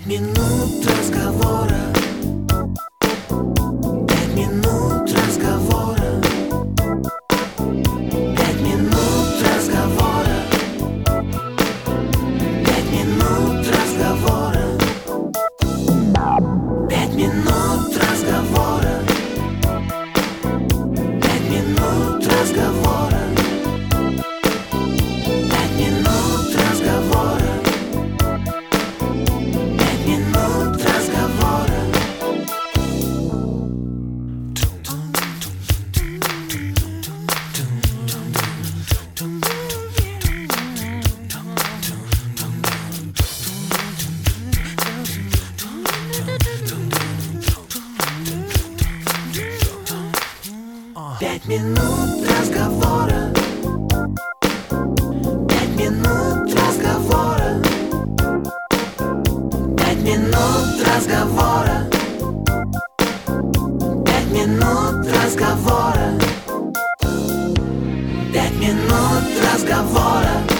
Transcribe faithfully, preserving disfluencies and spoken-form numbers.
Пять минут разговора. Пять минут разговора. Пять минут разговора. Пять минут разговора. Пять минут разговора. Пять минут разговора. Пять минут разговора. Пять минут разговора. Пять минут разговора. Пять минут разговора. Пять минут разговора. Пять минут разговора. Пять минут разговора.